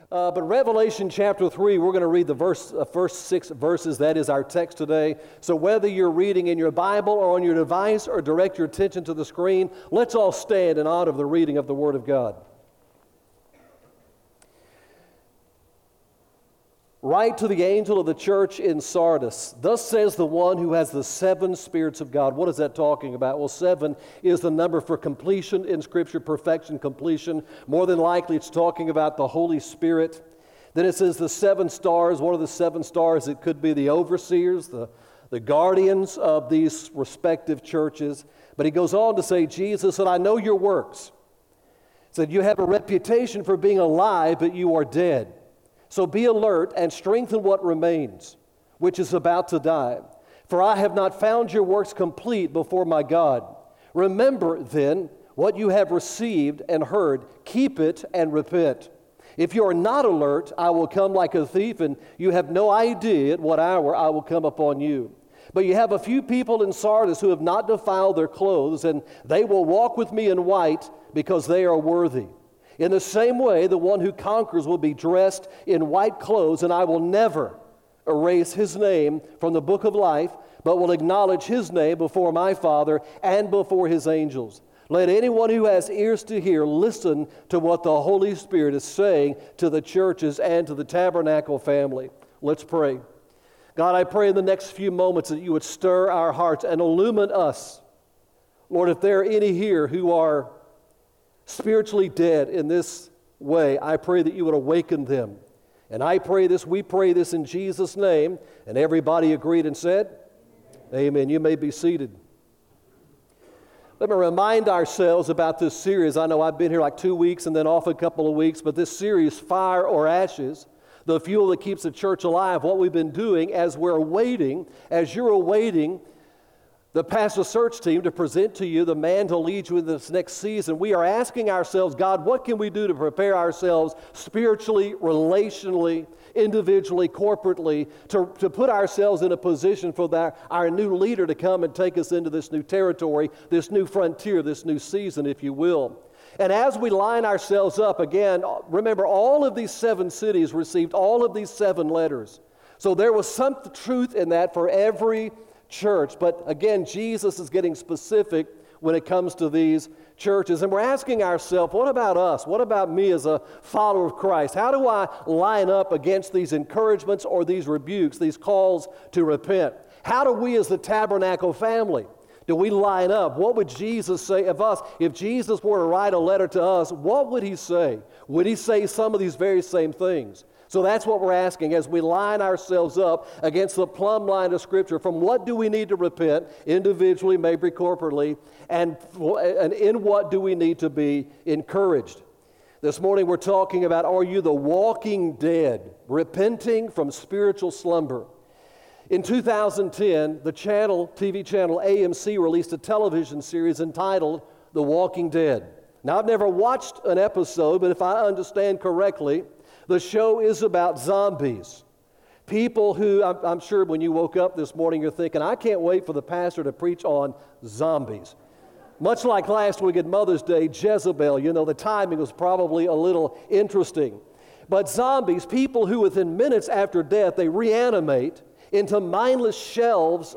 But Revelation chapter 3, we're going to read the first 6 verses. That is our text today. So whether you're reading in your Bible or on your device or direct your attention to the screen, let's all stand in honor of the reading of the Word of God. Write to the angel of the church in Sardis. Thus says the one who has the 7 spirits of God. What is that talking about? Well, 7 is the number for completion in Scripture, perfection, completion. More than likely, it's talking about the Holy Spirit. Then it says the 7 stars. What are the 7 stars? It could be the overseers, the guardians of these respective churches. But he goes on to say, Jesus said, I know your works. He said, you have a reputation for being alive, but you are dead. So be alert and strengthen what remains, which is about to die. For I have not found your works complete before my God. Remember, then, what you have received and heard. Keep it and repent. If you are not alert, I will come like a thief, and you have no idea at what hour I will come upon you. But you have a few people in Sardis who have not defiled their clothes, and they will walk with me in white because they are worthy. In the same way, the one who conquers will be dressed in white clothes, and I will never erase his name from the book of life, but will acknowledge his name before my Father and before his angels. Let anyone who has ears to hear listen to what the Holy Spirit is saying to the churches and to the Tabernacle family. Let's pray. God, I pray in the next few moments that you would stir our hearts and illumine us. Lord, if there are any here who are spiritually dead in this way, I pray that you would awaken them. And we pray this in Jesus' name. And everybody agreed and said, Amen. You may be seated. Let me remind ourselves about this series. I know I've been here like 2 weeks and then off a couple of weeks, but this series, Fire or Ashes, the fuel that keeps the church alive, what we've been doing as you're awaiting the pastor search team to present to you the man to lead you in this next season. We are asking ourselves, God, what can we do to prepare ourselves spiritually, relationally, individually, corporately, to put ourselves in a position for our new leader to come and take us into this new territory, this new frontier, this new season, if you will. And as we line ourselves up, again, remember all of these 7 cities received all of these 7 letters. So there was some truth in that for every church. But again, Jesus is getting specific when it comes to these churches. And we're asking ourselves, what about us? What about me as a follower of Christ? How do I line up against these encouragements or these rebukes, these calls to repent? How do we as the Tabernacle family, do we line up? What would Jesus say of us? If Jesus were to write a letter to us, what would he say? Would he say some of these very same things? So that's what we're asking as we line ourselves up against the plumb line of Scripture. From what do we need to repent, individually, maybe corporately, and in what do we need to be encouraged? This morning we're talking about, are you the walking dead, repenting from spiritual slumber? In 2010, the TV channel AMC released a television series entitled The Walking Dead. Now, I've never watched an episode, but if I understand correctly, the show is about zombies. People who, I'm sure when you woke up this morning, you're thinking, I can't wait for the pastor to preach on zombies. Much like last week at Mother's Day, Jezebel, the timing was probably a little interesting. But zombies, people who within minutes after death, they reanimate into mindless shells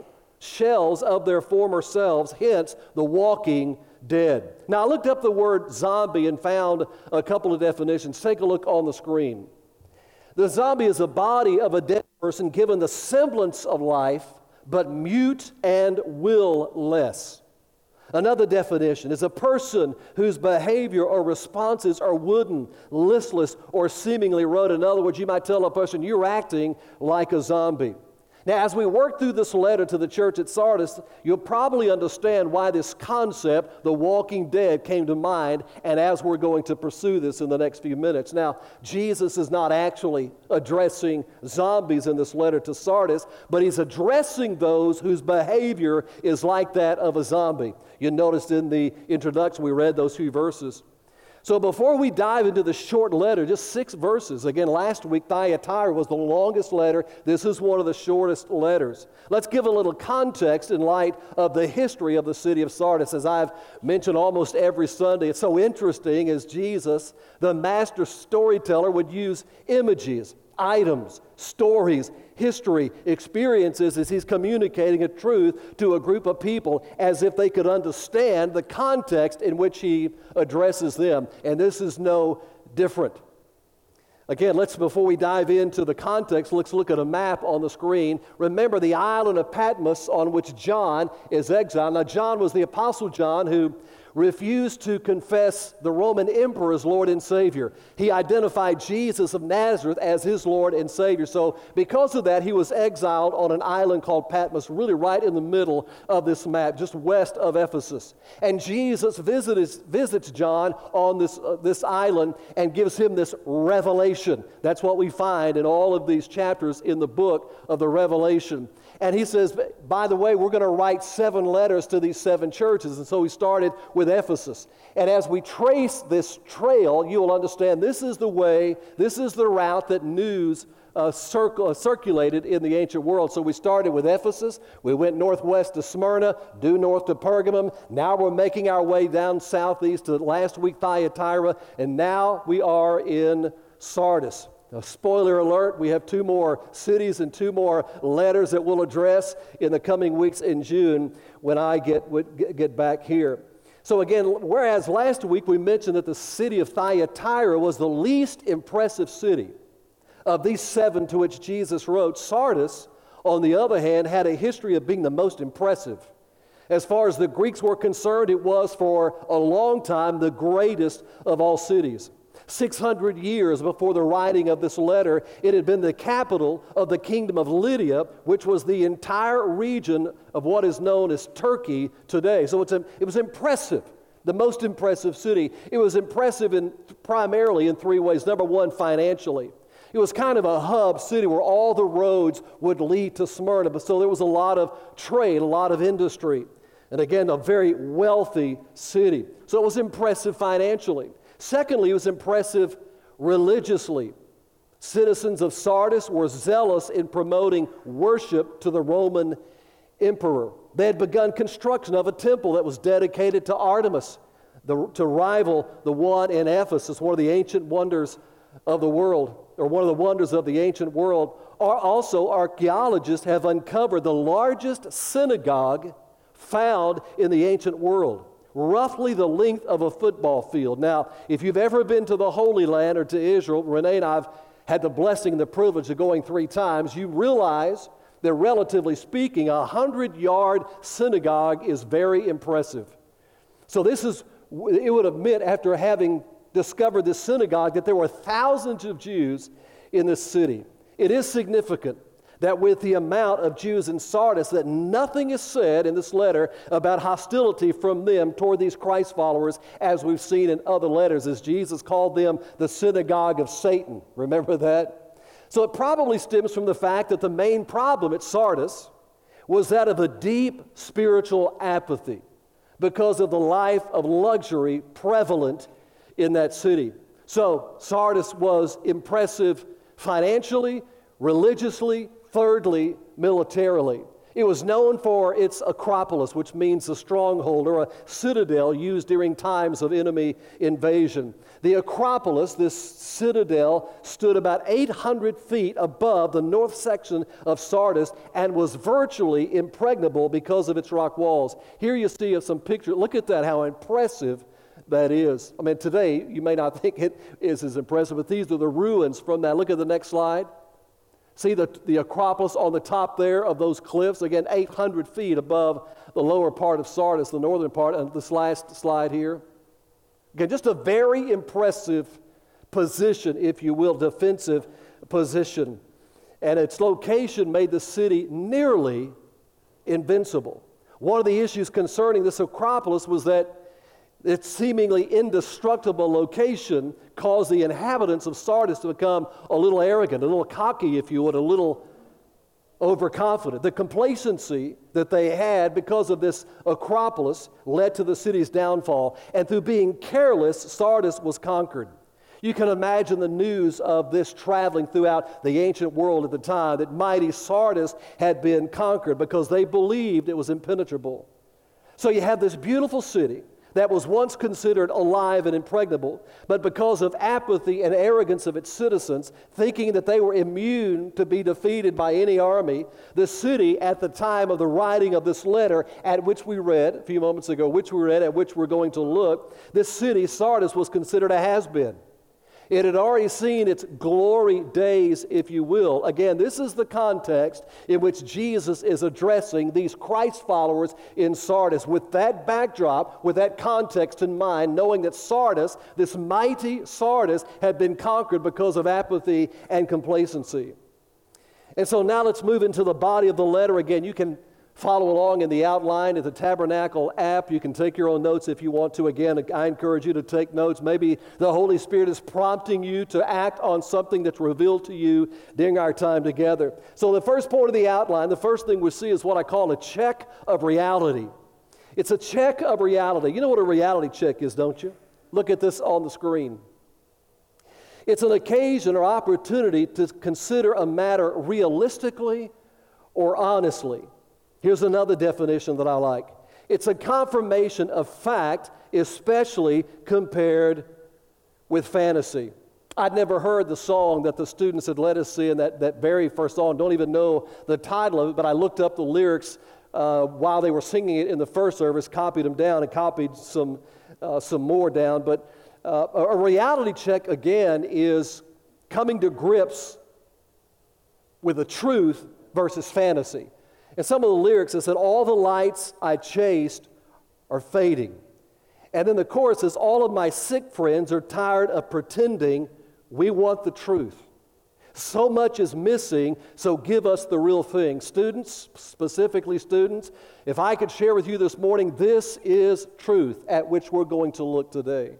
of their former selves, hence the walking dead. Now, I looked up the word zombie and found a couple of definitions. Take a look on the screen. The zombie is a body of a dead person given the semblance of life, but mute and will-less. Another definition is a person whose behavior or responses are wooden, listless, or seemingly rote. In other words, you might tell a person, you're acting like a zombie. Now, as we work through this letter to the church at Sardis, you'll probably understand why this concept, the walking dead, came to mind, and as we're going to pursue this in the next few minutes. Now, Jesus is not actually addressing zombies in this letter to Sardis, but he's addressing those whose behavior is like that of a zombie. You noticed in the introduction we read those few verses. So before we dive into the short letter, just 6 verses. Again, last week, Thyatira was the longest letter. This is one of the shortest letters. Let's give a little context in light of the history of the city of Sardis. As I've mentioned almost every Sunday, it's so interesting as Jesus, the master storyteller, would use images, items, stories, history, experiences as he's communicating a truth to a group of people as if they could understand the context in which he addresses them. And this is no different. Again, before we dive into the context, let's look at a map on the screen. Remember the island of Patmos on which John is exiled. Now, John was the Apostle John who refused to confess the Roman emperor as Lord and Savior. He identified Jesus of Nazareth as his Lord and Savior. So because of that, he was exiled on an island called Patmos, really right in the middle of this map, just west of Ephesus. And Jesus visits John on this island and gives him this revelation. That's what we find in all of these chapters in the book of the Revelation. And he says, by the way, we're going to write 7 letters to these 7 churches. And so we started with Ephesus. And as we trace this trail, you will understand this is the way, this is the route that news circulated in the ancient world. So we started with Ephesus. We went northwest to Smyrna, due north to Pergamum. Now we're making our way down southeast to last week Thyatira. And now we are in Sardis. Now, spoiler alert, we have 2 more cities and 2 more letters that we'll address in the coming weeks in June when I get back here. So again, whereas last week we mentioned that the city of Thyatira was the least impressive city of these 7 to which Jesus wrote, Sardis, on the other hand, had a history of being the most impressive. As far as the Greeks were concerned, it was for a long time the greatest of all cities. 600 years before the writing of this letter, it had been the capital of the kingdom of Lydia, which was the entire region of what is known as Turkey today. So it was impressive, the most impressive city. It was impressive primarily in 3 ways. Number 1, financially. It was kind of a hub city where all the roads would lead to Smyrna. So there was a lot of trade, a lot of industry. And again, a very wealthy city. So it was impressive financially. Secondly, it was impressive religiously. Citizens of Sardis were zealous in promoting worship to the Roman emperor. They had begun construction of a temple that was dedicated to Artemis, to rival the one in Ephesus, one of the ancient wonders of the world, or one of the wonders of the ancient world. Also, archaeologists have uncovered the largest synagogue found in the ancient world, roughly the length of a football field. Now, if you've ever been to the Holy Land or to Israel, Renee and I have had the blessing and the privilege of going 3 times, you realize that relatively speaking, a 100-yard synagogue is very impressive. So it would admit, after having discovered this synagogue, that there were thousands of Jews in this city. It is significant that with the amount of Jews in Sardis, that nothing is said in this letter about hostility from them toward these Christ followers, as we've seen in other letters, as Jesus called them the synagogue of Satan. Remember that? So it probably stems from the fact that the main problem at Sardis was that of a deep spiritual apathy because of the life of luxury prevalent in that city. So Sardis was impressive financially, religiously, thirdly, militarily. It was known for its Acropolis, which means a stronghold or a citadel used during times of enemy invasion. The Acropolis, this citadel, stood about 800 feet above the north section of Sardis and was virtually impregnable because of its rock walls. Here you see some pictures. Look at that, how impressive that is. I mean, today you may not think it is as impressive, but these are the ruins from that. Look at the next slide. See the Acropolis on the top there of those cliffs, again, 800 feet above the lower part of Sardis, the northern part, and this last slide here. Again, just a very impressive position, if you will, defensive position. And its location made the city nearly invincible. One of the issues concerning this Acropolis was that its seemingly indestructible location caused the inhabitants of Sardis to become a little arrogant, a little cocky, if you would, a little overconfident. The complacency that they had because of this Acropolis led to the city's downfall. And through being careless, Sardis was conquered. You can imagine the news of this traveling throughout the ancient world at the time, that mighty Sardis had been conquered because they believed it was impenetrable. So you have this beautiful city that was once considered alive and impregnable, but because of apathy and arrogance of its citizens, thinking that they were immune to be defeated by any army, the city at the time of the writing of this letter, at which we read a few moments ago, at which we're going to look, this city, Sardis, was considered a has-been. It had already seen its glory days, if you will. Again, this is the context in which Jesus is addressing these Christ followers in Sardis. With that backdrop, with that context in mind, knowing that Sardis, this mighty Sardis, had been conquered because of apathy and complacency. And so now let's move into the body of the letter. Again, you can follow along in the outline of the Tabernacle app. You can take your own notes if you want to. Again, I encourage you to take notes. Maybe the Holy Spirit is prompting you to act on something that's revealed to you during our time together. So the first point of the outline, the first thing we see is what I call a check of reality. It's a check of reality. You know what a reality check is, don't you? Look at this on the screen. It's an occasion or opportunity to consider a matter realistically or honestly. Here's another definition that I like. It's a confirmation of fact, especially compared with fantasy. I'd never heard the song that the students had let us sing, that very first song. Don't even know the title of it, but I looked up the lyrics while they were singing it in the first service, copied them down, and copied some more down. But a reality check, again, is coming to grips with the truth versus fantasy. And some of the lyrics, it said, all the lights I chased are fading. And then the chorus says, all of my sick friends are tired of pretending. We want the truth. So much is missing, so give us the real thing. Students, specifically students, if I could share with you this morning, this is truth at which we're going to look today.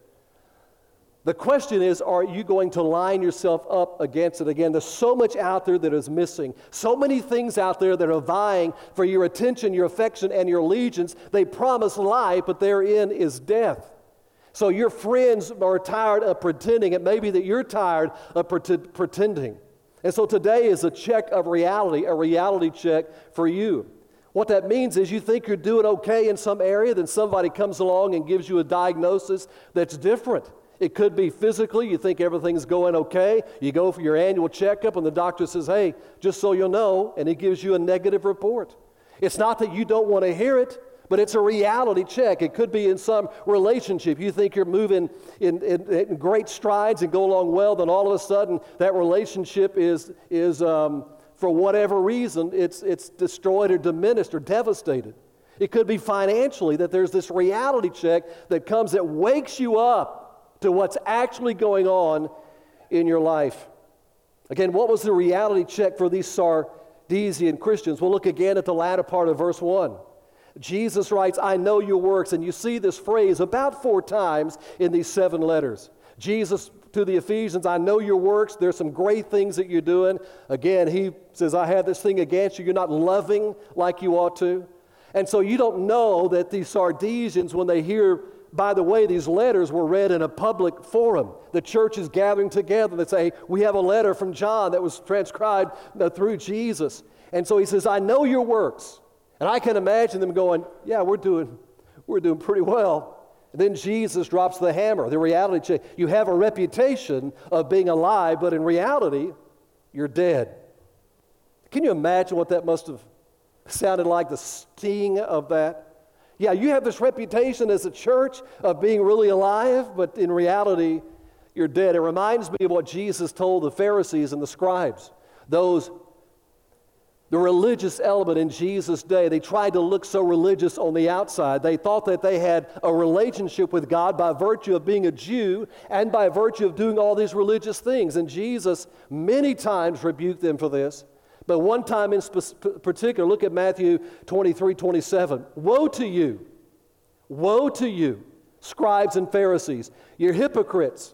The question is, are you going to line yourself up against it? Again, there's so much out there that is missing. So many things out there that are vying for your attention, your affection, and your allegiance. They promise life, but therein is death. So your friends are tired of pretending. It may be that you're tired of pretending. And so today is a check of reality, a reality check for you. What that means is you think you're doing okay in some area, then somebody comes along and gives you a diagnosis that's different. It could be physically, you think everything's going okay. You go for your annual checkup and the doctor says, hey, just so you'll know, and he gives you a negative report. It's not that you don't want to hear it, but it's a reality check. It could be in some relationship. You think you're moving in great strides and go along well, then all of a sudden that relationship is for whatever reason, it's destroyed or diminished or devastated. It could be financially, that there's this reality check that comes that wakes you up to what's actually going on in your life. Again, what was the reality check for these Sardisian Christians? Well, look again at the latter part of verse 1. Jesus writes, I know your works, and you see this phrase about 4 times in these 7 letters. Jesus to the Ephesians, I know your works, there's some great things that you're doing. Again, he says, I have this thing against you, you're not loving like you ought to. And so you don't know that these Sardisians, when they hear, by the way, these letters were read in a public forum. The church is gathering together. They say, we have a letter from John that was transcribed through Jesus. And so he says, I know your works. And I can imagine them going, yeah, we're doing pretty well. And then Jesus drops the hammer, the reality check. You have a reputation of being alive, but in reality, you're dead. Can you imagine what that must have sounded like, the sting of that? Yeah, you have this reputation as a church of being really alive, but in reality, you're dead. It reminds me of what Jesus told the Pharisees and the scribes, the religious element in Jesus' day. They tried to look so religious on the outside. They thought that they had a relationship with God by virtue of being a Jew and by virtue of doing all these religious things. And Jesus many times rebuked them for this. But one time in particular, look at Matthew 23:27. Woe to you, scribes and Pharisees, you're hypocrites.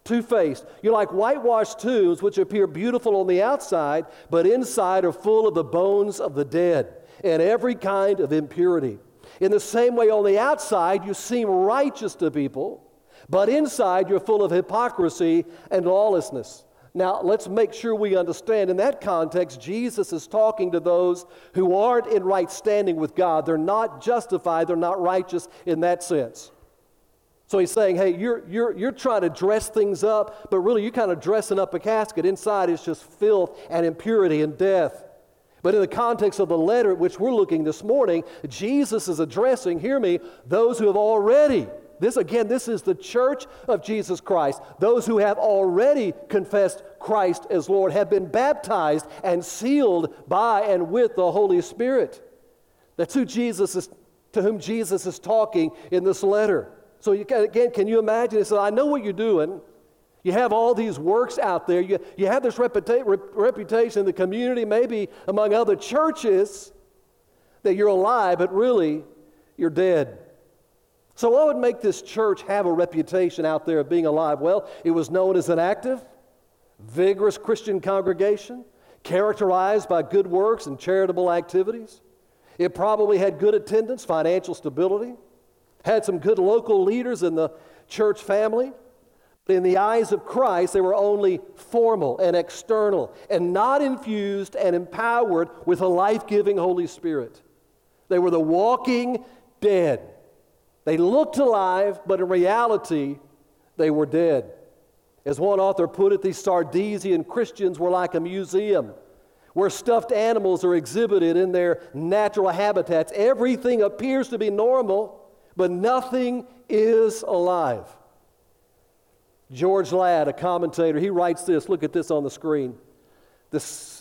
Two-faced. You're like whitewashed tombs, which appear beautiful on the outside, but inside are full of the bones of the dead and every kind of impurity. In the same way, on the outside, you seem righteous to people, but inside you're full of hypocrisy and lawlessness. Now, let's make sure we understand in that context, Jesus is talking to those who aren't in right standing with God. They're not justified, they're not righteous in that sense. So he's saying, hey, you're trying to dress things up, but really you're kind of dressing up a casket. Inside is just filth and impurity and death. But in the context of the letter at which we're looking this morning, Jesus is addressing, hear me, those who have already, this is the church of Jesus Christ. Those who have already confessed Christ as Lord, have been baptized and sealed by and with the Holy Spirit. That's to whom Jesus is talking in this letter. So can you imagine? He said, I know what you're doing. You have all these works out there. You have this reputation in the community, maybe among other churches, that you're alive, but really you're dead. So what would make this church have a reputation out there of being alive? Well, it was known as an active, vigorous Christian congregation, characterized by good works and charitable activities. It probably had good attendance, financial stability, had some good local leaders in the church family. But in the eyes of Christ, they were only formal and external and not infused and empowered with a life-giving Holy Spirit. They were the walking dead. They looked alive, but in reality, they were dead. As one author put it, these Sardesian Christians were like a museum where stuffed animals are exhibited in their natural habitats. Everything appears to be normal, but nothing is alive. George Ladd, a commentator, he writes this. Look at this on the screen. The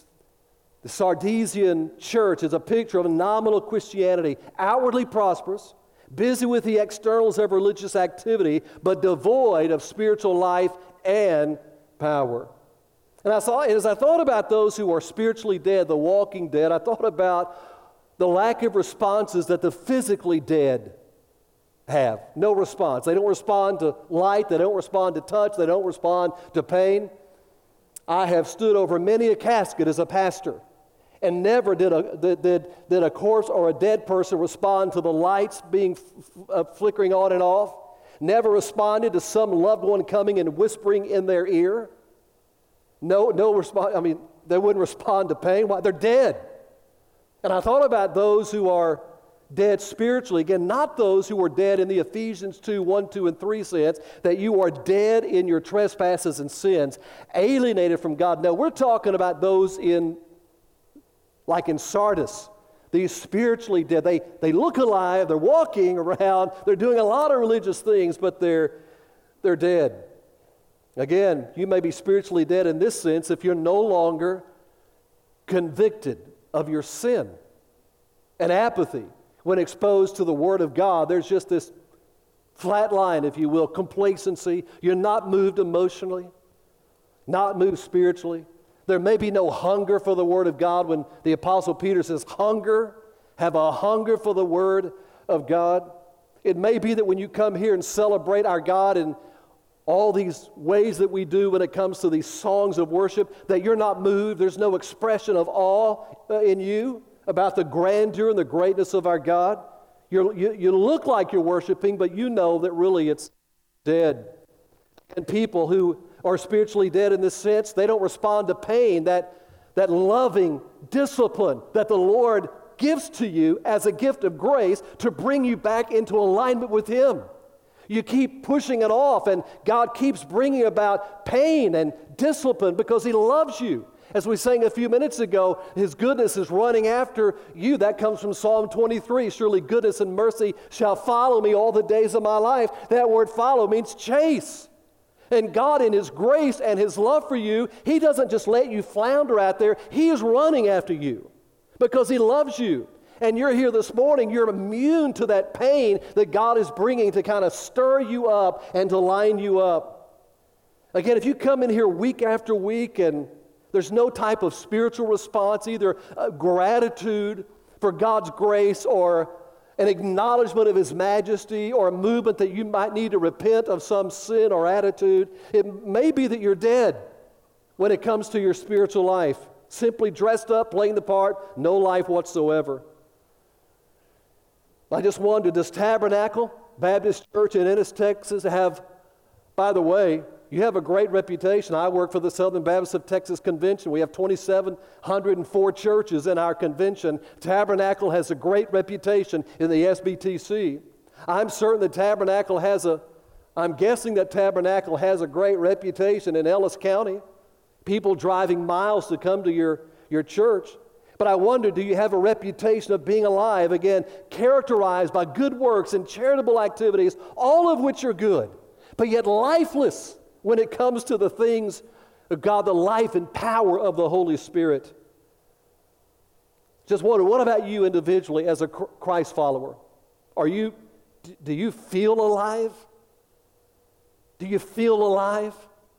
Sardesian church is a picture of a nominal Christianity, outwardly prosperous, busy with the externals of religious activity, but devoid of spiritual life and power. And as I thought about those who are spiritually dead, the walking dead, I thought about the lack of responses that the physically dead have. No response. They don't respond to light. They don't respond to touch. They don't respond to pain. I have stood over many a casket as a pastor, and never did a corpse or a dead person respond to the lights being flickering on and off. Never responded to some loved one coming and whispering in their ear. No response. I mean, they wouldn't respond to pain. Why? They're dead. And I thought about those who are dead spiritually. Again, not those who are dead in the Ephesians 2, 1, 2, and 3 sense, that you are dead in your trespasses and sins, alienated from God. No, we're talking about those like in Sardis, these spiritually dead. They look alive, they're walking around, they're doing a lot of religious things, but they're dead. Again, you may be spiritually dead in this sense if you're no longer convicted of your sin and apathy. When exposed to the Word of God, there's just this flat line, if you will, complacency. You're not moved emotionally, not moved spiritually. There may be no hunger for the Word of God when the Apostle Peter says, have a hunger for the Word of God. It may be that when you come here and celebrate our God in all these ways that we do when it comes to these songs of worship, that you're not moved. There's no expression of awe in you about the grandeur and the greatness of our God. You look like you're worshiping, but you know that really it's dead. And people who are spiritually dead in this sense, they don't respond to pain, that loving discipline that the Lord gives to you as a gift of grace to bring you back into alignment with Him. You keep pushing it off, and God keeps bringing about pain and discipline because He loves you. As we sang a few minutes ago, His goodness is running after you. That comes from Psalm 23. Surely goodness and mercy shall follow me all the days of my life. That word follow means chase. And God, in His grace and His love for you, He doesn't just let you flounder out there. He is running after you because He loves you. And you're here this morning, you're immune to that pain that God is bringing to kind of stir you up and to line you up. Again, if you come in here week after week and there's no type of spiritual response, either gratitude for God's grace or an acknowledgement of His majesty, or a movement that you might need to repent of some sin or attitude. It may be that you're dead when it comes to your spiritual life, simply dressed up, playing the part, no life whatsoever. I just wondered, does Tabernacle Baptist Church in Ennis, Texas have, by the way, you have a great reputation. I work for the Southern Baptist of Texas Convention. We have 2,704 churches in our convention. Tabernacle has a great reputation in the SBTC. I'm guessing that Tabernacle has a great reputation in Ellis County. People driving miles to come to your church. But I wonder, do you have a reputation of being alive, again, characterized by good works and charitable activities, all of which are good, but yet lifeless when it comes to the things of God, the life and power of the Holy Spirit? Just wonder, what about you individually as a Christ follower? Do you feel alive? Do you feel alive?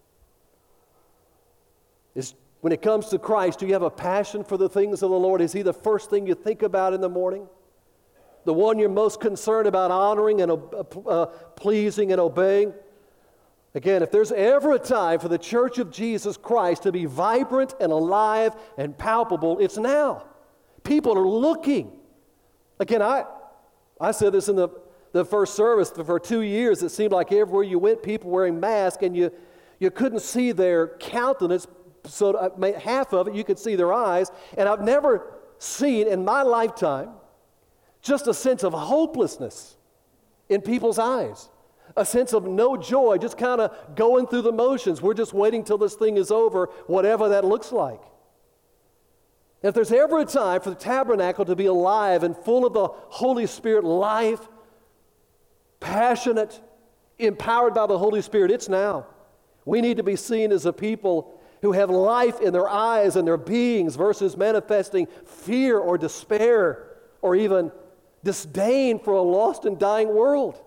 When it comes to Christ, do you have a passion for the things of the Lord? Is He the first thing you think about in the morning? The one you're most concerned about honoring and pleasing and obeying? Again, if there's ever a time for the Church of Jesus Christ to be vibrant and alive and palpable, it's now. People are looking. Again, I said this in the first service. For 2 years, it seemed like everywhere you went, people wearing masks, and you couldn't see their countenance. So half of it, you could see their eyes. And I've never seen in my lifetime just a sense of hopelessness in people's eyes. A sense of no joy, just kind of going through the motions. We're just waiting till this thing is over, whatever that looks like. If there's ever a time for the tabernacle to be alive and full of the Holy Spirit life, passionate, empowered by the Holy Spirit, it's now. We need to be seen as a people who have life in their eyes and their beings versus manifesting fear or despair or even disdain for a lost and dying world.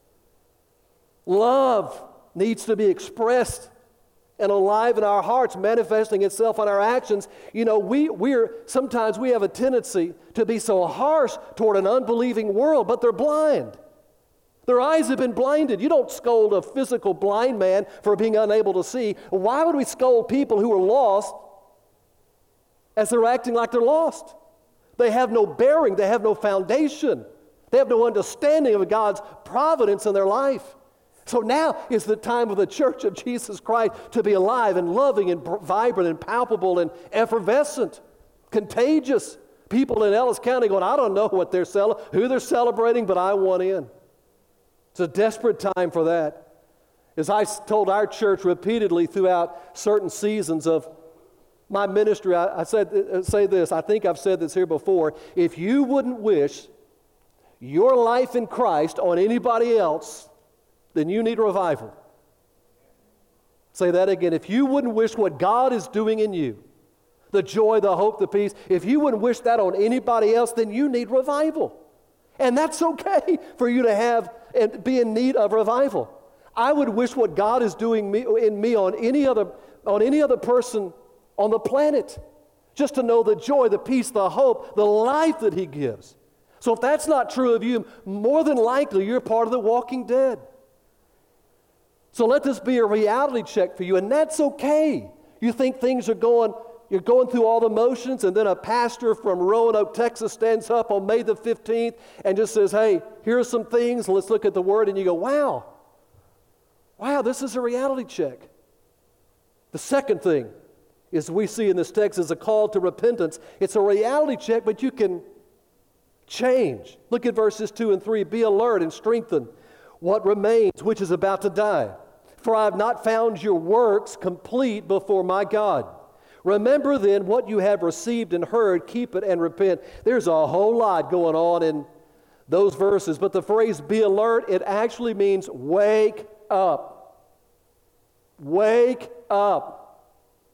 Love needs to be expressed and alive in our hearts, manifesting itself in our actions. You know, sometimes we have a tendency to be so harsh toward an unbelieving world, but they're blind. Their eyes have been blinded. You don't scold a physical blind man for being unable to see. Why would we scold people who are lost as they're acting like they're lost? They have no bearing. They have no foundation. They have no understanding of God's providence in their life. So now is the time of the Church of Jesus Christ to be alive and loving and vibrant and palpable and effervescent, contagious. People in Ellis County going, I don't know who they're celebrating, but I want in. It's a desperate time for that. As I told our church repeatedly throughout certain seasons of my ministry, I say this, I think I've said this here before, if you wouldn't wish your life in Christ on anybody else, then you need revival. Say that again. If you wouldn't wish what God is doing in you, the joy, the hope, the peace, if you wouldn't wish that on anybody else, then you need revival. And that's okay for you to have and be in need of revival. I would wish what God is doing in me on any other person on the planet, just to know the joy, the peace, the hope, the life that He gives. So if that's not true of you, more than likely you're part of the walking dead. So let this be a reality check for you, and that's okay. You think things are you're going through all the motions, and then a pastor from Roanoke, Texas stands up on May the 15th and just says, hey, here's some things, let's look at the Word, and you go, wow, this is a reality check. The second thing is we see in this text is a call to repentance. It's a reality check, but you can change. Look at verses 2 and 3. Be alert and strengthen what remains, which is about to die. For I have not found your works complete before my God. Remember then what you have received and heard, keep it and repent. There's a whole lot going on in those verses, but the phrase be alert, it actually means wake up. Wake up.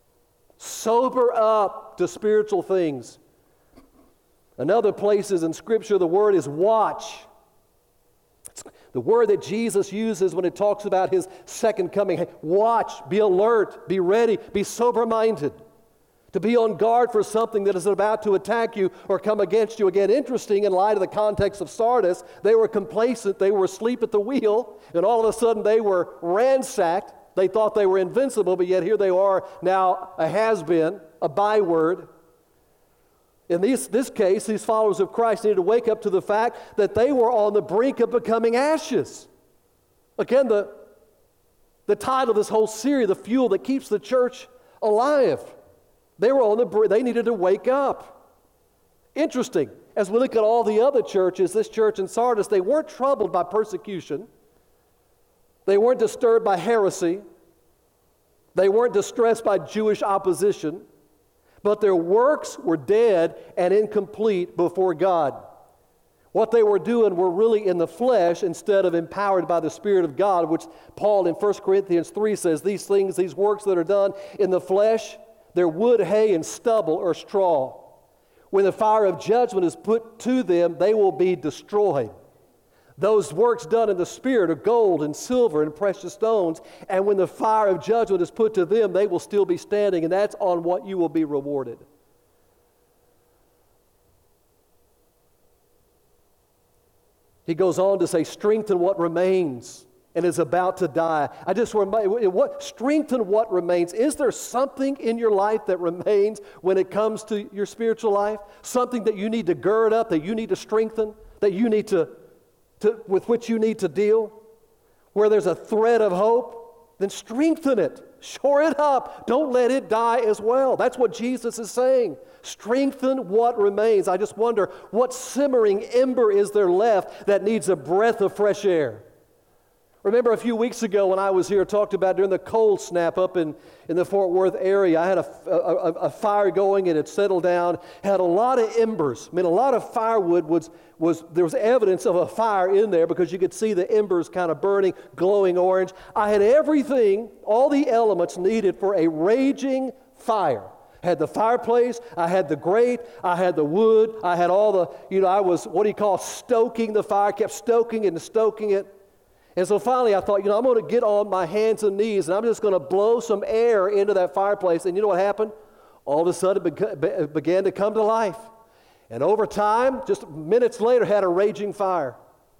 Sober up to spiritual things. In other places in Scripture, the word is watch. The word that Jesus uses when it talks about His second coming. Hey, watch, be alert, be ready, be sober-minded. to be on guard for something that is about to attack you or come against you. Again, interesting in light of the context of Sardis, they were complacent, they were asleep at the wheel, and all of a sudden they were ransacked. They thought they were invincible, but yet here they are now a has-been, a byword. In this case, these followers of Christ needed to wake up to the fact that they were on the brink of becoming ashes. Again, the title of this whole series, the fuel that keeps the church alive. They were on the brink. They needed to wake up. Interesting. As we look at all the other churches, this church in Sardis, they weren't troubled by persecution. They weren't disturbed by heresy. They weren't distressed by Jewish opposition. But their works were dead and incomplete before God. What they were doing were really in the flesh instead of empowered by the Spirit of God, which Paul in 1 Corinthians 3 says, these things, these works that are done in the flesh, they're wood, hay, and stubble or straw. When the fire of judgment is put to them, they will be destroyed. Those works done in the Spirit are gold and silver and precious stones, and when the fire of judgment is put to them, they will still be standing, and that's on what you will be rewarded. He goes on to say, strengthen what remains and is about to die. I just remind strengthen what remains. Is there something in your life that remains when it comes to your spiritual life? Something that you need to gird up, that you need to strengthen, that you need to with which you need to deal? Where there's a thread of hope, then strengthen it. Shore it up. Don't let it die as well. That's what Jesus is saying. Strengthen what remains. I just wonder what simmering ember is there left that needs a breath of fresh air. Remember a few weeks ago when I was here, talked about during the cold snap up in the Fort Worth area, I had a fire going and it settled down, had a lot of embers. I mean, a lot of firewood there was evidence of a fire in there because you could see the embers kind of burning, glowing orange. I had everything, all the elements needed for a raging fire. I had the fireplace, I had the grate, I had the wood, I had all the, I was, stoking the fire, kept stoking it and stoking it. And so finally I thought, I'm going to get on my hands and knees and I'm just going to blow some air into that fireplace. And you know what happened? All of a sudden it began to come to life. And over time, just minutes later, had a raging fire.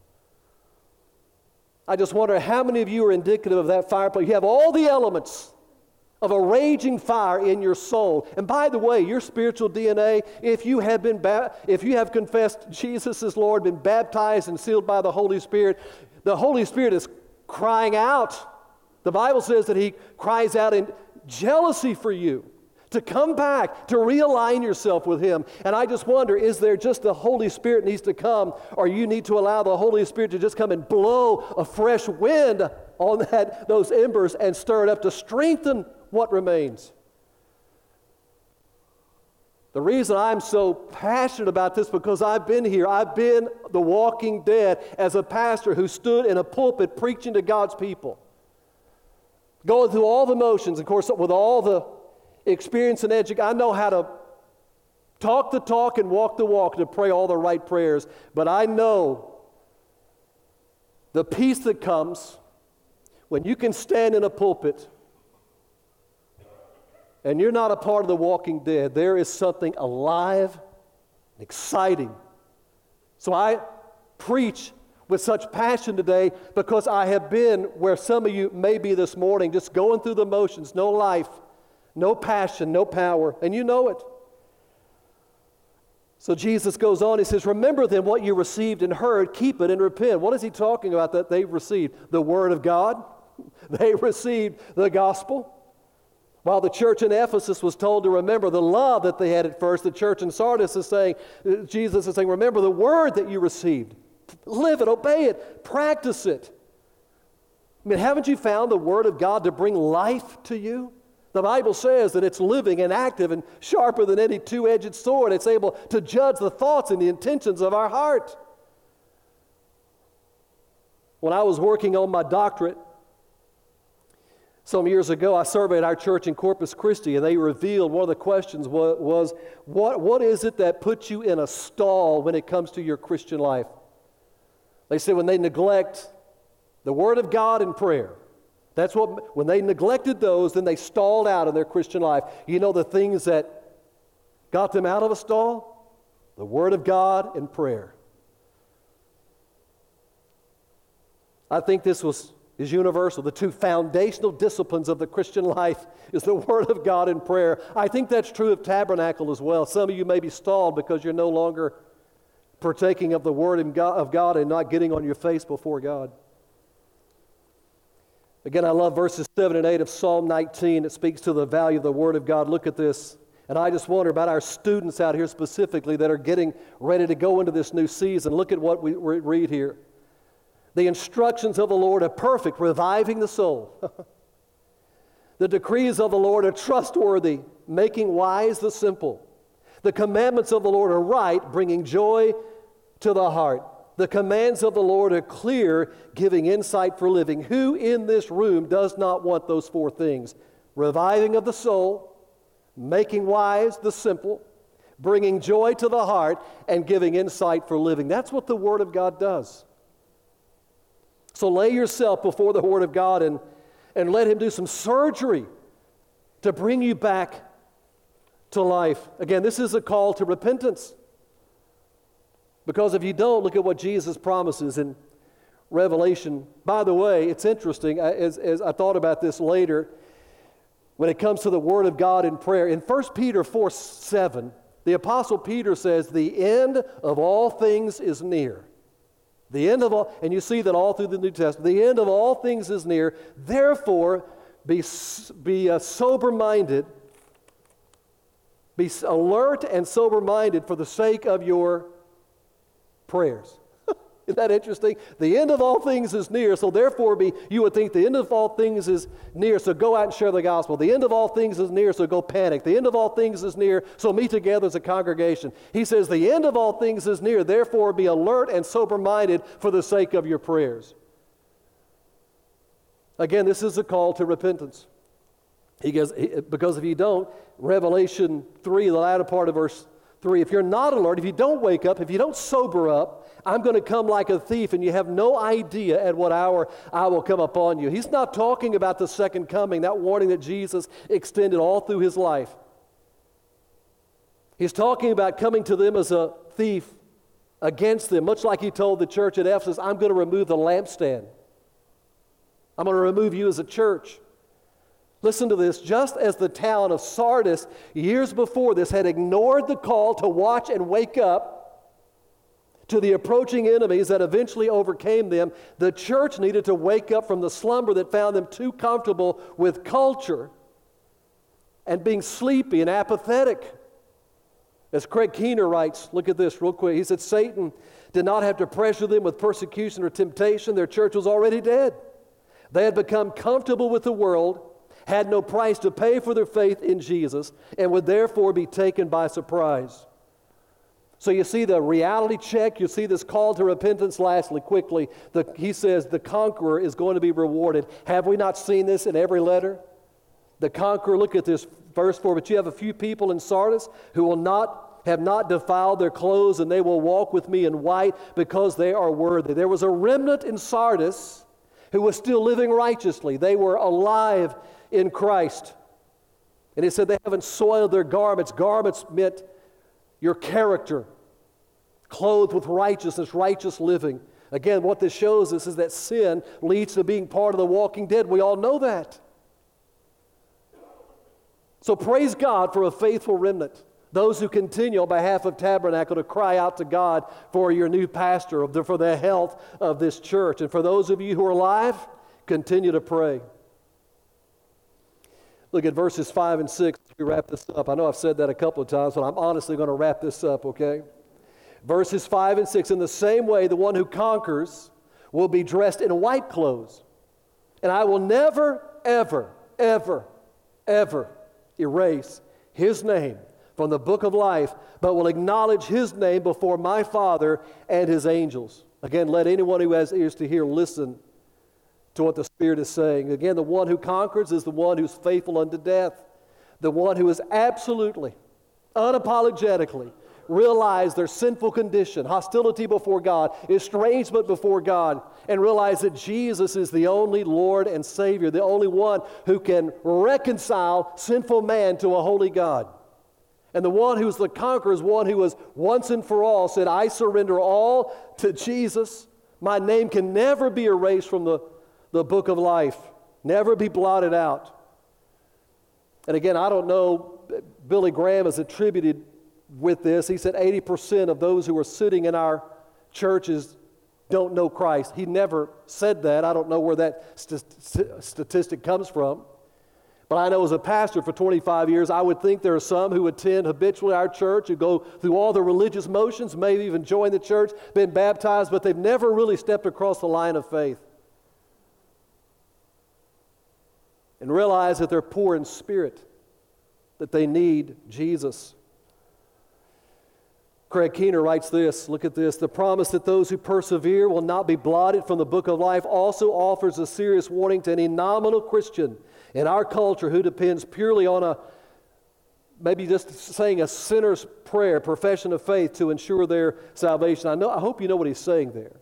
I just wonder how many of you are indicative of that fireplace. You have all the elements of a raging fire in your soul. And by the way, your spiritual DNA, if you have confessed Jesus as Lord, been baptized and sealed by the Holy Spirit is crying out. The Bible says that He cries out in jealousy for you to come back, to realign yourself with Him. And I just wonder, is there just the Holy Spirit needs to come, or you need to allow the Holy Spirit to just come and blow a fresh wind on those embers and stir it up to strengthen what remains? The reason I'm so passionate about this because I've been here. I've been the walking dead as a pastor who stood in a pulpit preaching to God's people. Going through all the motions, of course, with all the experience and education. I know how to talk the talk and walk the walk, to pray all the right prayers. But I know the peace that comes when you can stand in a pulpit and you're not a part of the walking dead. There is something alive, exciting. So I preach with such passion today because I have been where some of you may be this morning, just going through the motions, no life, no passion, no power, and you know it. So Jesus goes on, He says, remember then what you received and heard, keep it and repent. What is He talking about that they received? The Word of God. They received the gospel. While the church in Ephesus was told to remember the love that they had at first, the church in Sardis is saying, Jesus is saying, remember the word that you received. Live it, obey it, practice it. I mean, haven't you found the Word of God to bring life to you? The Bible says that it's living and active and sharper than any two-edged sword. It's able to judge the thoughts and the intentions of our heart. When I was working on my doctorate, some years ago, I surveyed our church in Corpus Christi, and they revealed one of the questions was what is it that puts you in a stall when it comes to your Christian life? They said when they neglect the Word of God and prayer. When they neglected those, then they stalled out in their Christian life. You know, the things that got them out of a stall? The Word of God and prayer. I think this is universal. The two foundational disciplines of the Christian life is the Word of God and prayer. I think that's true of Tabernacle as well. Some of you may be stalled because you're no longer partaking of the Word of God and not getting on your face before God. Again, I love verses 7 and 8 of Psalm 19. It speaks to the value of the Word of God. Look at this. And I just wonder about our students out here specifically that are getting ready to go into this new season. Look at what we read here. The instructions of the Lord are perfect, reviving the soul. The decrees of the Lord are trustworthy, making wise the simple. The commandments of the Lord are right, bringing joy to the heart. The commands of the Lord are clear, giving insight for living. Who in this room does not want those four things? Reviving of the soul, making wise the simple, bringing joy to the heart, and giving insight for living. That's what the Word of God does. So lay yourself before the Word of God and let Him do some surgery to bring you back to life. Again, this is a call to repentance. Because if you don't, look at what Jesus promises in Revelation. By the way, it's interesting, as I thought about this later, when it comes to the Word of God in prayer. In 1 Peter 4:7, the Apostle Peter says, the end of all things is near. The end of all, and you see that all through the New Testament, the end of all things is near. Therefore, be sober-minded, be alert and sober-minded for the sake of your prayers. Isn't that interesting? The end of all things is near, so therefore you would think the end of all things is near, so go out and share the gospel. The end of all things is near, so go panic. The end of all things is near, so meet together as a congregation. He says the end of all things is near, therefore be alert and sober-minded for the sake of your prayers. Again, this is a call to repentance. Because if you don't, Revelation 3, the latter part of verse 3, if you're not alert, if you don't wake up, if you don't sober up, I'm going to come like a thief, and you have no idea at what hour I will come upon you. He's not talking about the second coming, that warning that Jesus extended all through His life. He's talking about coming to them as a thief against them, much like He told the church at Ephesus, I'm going to remove the lampstand. I'm going to remove you as a church. Listen to this. Just as the town of Sardis years before this had ignored the call to watch and wake up to the approaching enemies that eventually overcame them, the church needed to wake up from the slumber that found them too comfortable with culture and being sleepy and apathetic. As Craig Keener writes, look at this real quick. He said, Satan did not have to pressure them with persecution or temptation. Their church was already dead. They had become comfortable with the world, had no price to pay for their faith in Jesus, and would therefore be taken by surprise. So you see the reality check, you see this call to repentance. Lastly, quickly, he says the conqueror is going to be rewarded. Have we not seen this in every letter? The conqueror, look at this, verse 4, but you have a few people in Sardis who have not defiled their clothes, and they will walk with me in white because they are worthy. There was a remnant in Sardis who was still living righteously. They were alive in Christ. And it said they haven't soiled their garments. Garments meant your character, clothed with righteousness, righteous living. Again, what this shows us is that sin leads to being part of the walking dead. We all know that. So praise God for a faithful remnant, those who continue on behalf of Tabernacle to cry out to God for your new pastor, for the health of this church. And for those of you who are alive, continue to pray. Look at verses 5 and 6 as we wrap this up. I know I've said that a couple of times, but I'm honestly going to wrap this up, okay? Verses 5 and 6, in the same way, the one who conquers will be dressed in white clothes. And I will never, ever, ever, ever erase his name from the book of life, but will acknowledge his name before my Father and his angels. Again, let anyone who has ears to hear listen to what the Spirit is saying. Again, the one who conquers is the one who's faithful unto death. The one who is absolutely, unapologetically realize their sinful condition, hostility before God, estrangement before God, and realize that Jesus is the only Lord and Savior, the only one who can reconcile sinful man to a holy God. And the one who's the conqueror is one who was once and for all said, I surrender all to Jesus. My name can never be erased from the book of life, never be blotted out. And again, I don't know, Billy Graham is attributed with this. He said 80% of those who are sitting in our churches don't know Christ. He never said that. I don't know where that statistic comes from. But I know as a pastor for 25 years, I would think there are some who attend habitually our church, who go through all the religious motions, maybe even join the church, been baptized, but they've never really stepped across the line of faith and realize that they're poor in spirit, that they need Jesus. Craig Keener writes this, look at this, the promise that those who persevere will not be blotted from the book of life also offers a serious warning to any nominal Christian in our culture who depends purely on maybe just saying a sinner's prayer, profession of faith to ensure their salvation. I hope you know what he's saying there.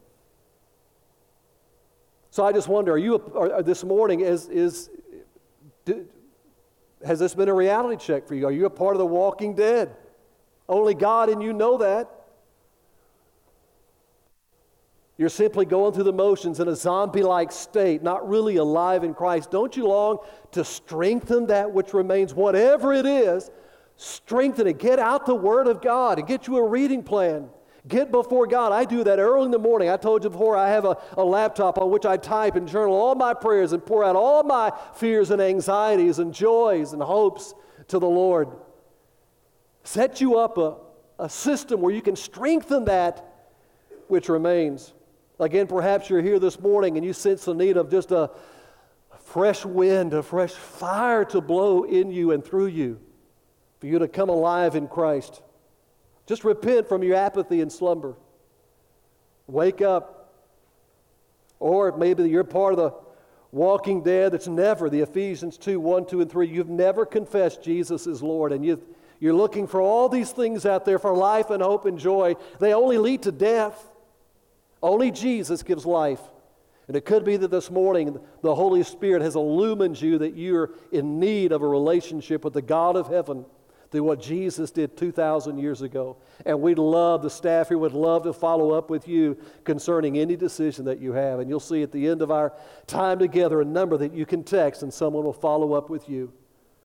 So I just wonder, this morning, has this been a reality check for you? Are you a part of the walking dead? Only God and you know that. You're simply going through the motions in a zombie-like state, not really alive in Christ. Don't you long to strengthen that which remains, whatever it is? Strengthen it. Get out the Word of God and get you a reading plan. Get before God. I do that early in the morning. I told you before, I have a laptop on which I type and journal all my prayers and pour out all my fears and anxieties and joys and hopes to the Lord. Set you up a system where you can strengthen that which remains. Again, perhaps you're here this morning and you sense the need of just a fresh wind, a fresh fire to blow in you and through you, for you to come alive in Christ. Just repent from your apathy and slumber. Wake up. Or maybe you're part of the walking dead that's never, the Ephesians 2, 1, 2, and 3, you've never confessed Jesus is Lord, and you're looking for all these things out there for life and hope and joy. They only lead to death. Only Jesus gives life. And it could be that this morning the Holy Spirit has illumined you that you're in need of a relationship with the God of heaven through what Jesus did 2,000 years ago. And the staff here would love to follow up with you concerning any decision that you have. And you'll see at the end of our time together a number that you can text and someone will follow up with you.